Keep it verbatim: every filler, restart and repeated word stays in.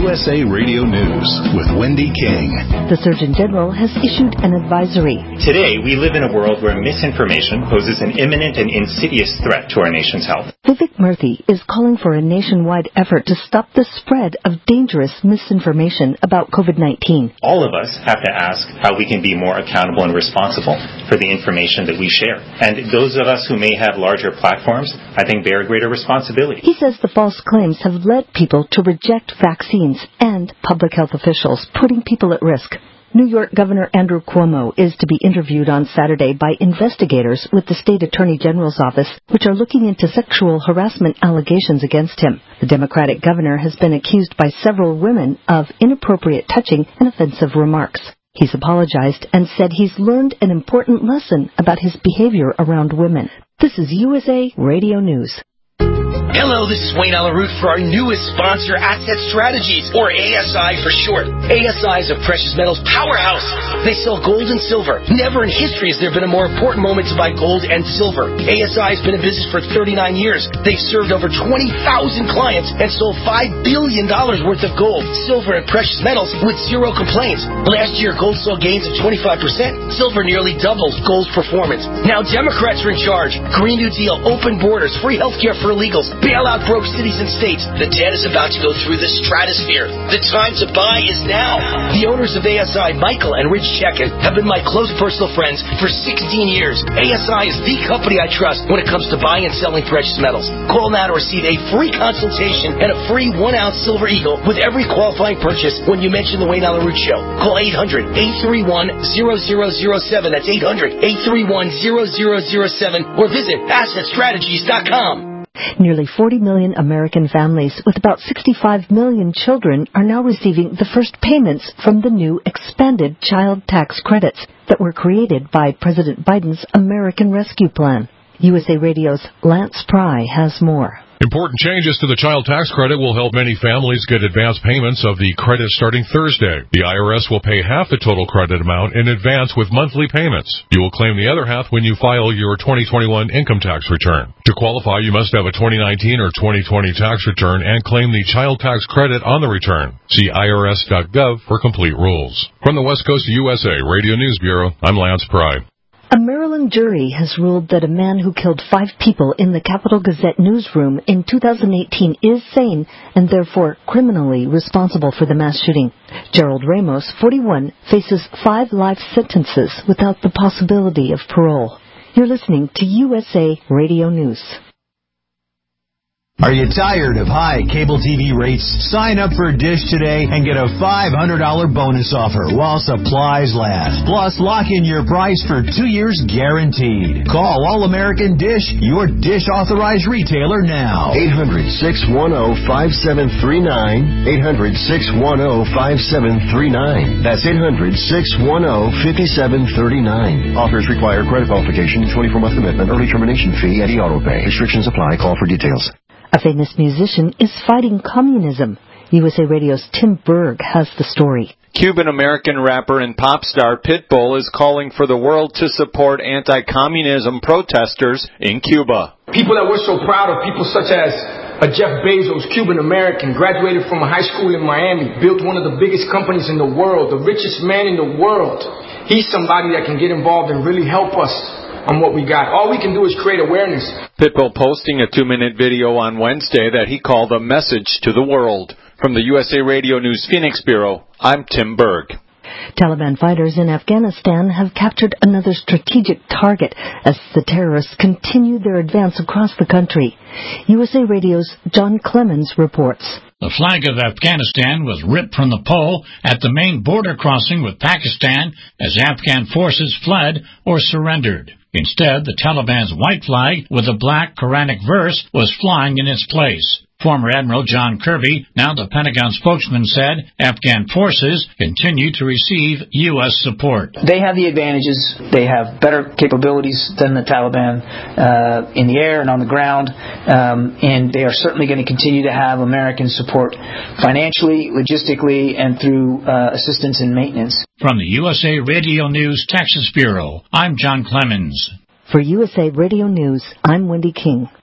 U S A Radio News with Wendy King. The Surgeon General has issued an advisory. Today, we live in a world where misinformation poses an imminent and insidious threat to our nation's health. Vivek Murthy is calling for a nationwide effort to stop the spread of dangerous misinformation about COVID nineteen. All of us have to ask how we can be more accountable and responsible for the information that we share. And those of us who may have larger platforms, I think, bear greater responsibility. He says the false claims have led people to reject vaccines and public health officials, putting people at risk. New York Governor Andrew Cuomo is to be interviewed on Saturday by investigators with the State Attorney General's office, which are looking into sexual harassment allegations against him. The Democratic governor has been accused by several women of inappropriate touching and offensive remarks. He's apologized and said he's learned an important lesson about his behavior around women. This is U S A Radio News. Hello, this is Wayne Alaroot for our newest sponsor, Asset Strategies, or A S I for short. A S I is a precious metals powerhouse. They sell gold and silver. Never in history has there been a more important moment to buy gold and silver. A S I has been in business for thirty-nine years. They've served over twenty thousand clients and sold five billion dollars worth of gold, silver, and precious metals with zero complaints. Last year, gold saw gains of twenty-five percent. Silver nearly doubled gold's performance. Now Democrats are in charge. Green New Deal, open borders, free health care for illegals, bail out broke cities and states. The debt is about to go through the stratosphere. The time to buy is now. The owners of A S I, Michael and Rich Chekin, have been my close personal friends for sixteen years. A S I is the company I trust when it comes to buying and selling precious metals. Call now to receive a free consultation and a free one-ounce silver eagle with every qualifying purchase when you mention the Wayne Alaroot Show. Call eight hundred, eight three one, zero zero zero seven. That's eight hundred, eight three one, zero zero zero seven. Or visit asset strategies dot com. Nearly forty million American families with about sixty-five million children are now receiving the first payments from the new expanded child tax credits that were created by President Biden's American Rescue Plan. U S A Radio's Lance Pry has more. Important changes to the child tax credit will help many families get advance payments of the credit starting Thursday. The I R S will pay half the total credit amount in advance with monthly payments. You will claim the other half when you file your twenty twenty-one income tax return. To qualify, you must have a twenty nineteen or twenty twenty tax return and claim the child tax credit on the return. See I R S dot gov for complete rules. From the West Coast U S A Radio News Bureau, I'm Lance Pry. A Maryland jury has ruled that a man who killed five people in the Capital Gazette newsroom in two thousand eighteen is sane and therefore criminally responsible for the mass shooting. Gerald Ramos, forty-one, faces five life sentences without the possibility of parole. You're listening to U S A Radio News. Are you tired of high cable T V rates? Sign up for Dish today and get a five hundred dollars bonus offer while supplies last. Plus, lock in your price for two years guaranteed. Call All-American Dish, your Dish authorized retailer now. eight hundred, six one zero, five seven three nine. eight hundred, six one zero, five seven three nine. That's eight hundred, six one zero, five seven three nine. Offers require credit qualification, twenty-four month commitment, early termination fee, and e-auto pay. Restrictions apply. Call for details. A famous musician is fighting communism. U S A Radio's Tim Berg has the story. Cuban-American rapper and pop star Pitbull is calling for the world to support anti-communism protesters in Cuba. People that we're so proud of, people such as a Jeff Bezos, Cuban-American, graduated from a high school in Miami, built one of the biggest companies in the world, the richest man in the world. He's somebody that can get involved and really help us on what we got. All we can do is create awareness. Pitbull posting a two-minute video on Wednesday that he called a message to the world. From the U S A Radio News Phoenix Bureau, I'm Tim Berg. Taliban fighters in Afghanistan have captured another strategic target as the terrorists continue their advance across the country. U S A Radio's John Clemens reports. The flag of Afghanistan was ripped from the pole at the main border crossing with Pakistan as Afghan forces fled or surrendered. Instead, the Taliban's white flag with a black Quranic verse was flying in its place. Former Admiral John Kirby, now the Pentagon spokesman, said Afghan forces continue to receive U S support. They have the advantages. They have better capabilities than the Taliban uh, in the air and on the ground, um, and they are certainly going to continue to have American support financially, logistically, and through uh, assistance and maintenance. From the U S A Radio News Texas Bureau, I'm John Clemens. For U S A Radio News, I'm Wendy King.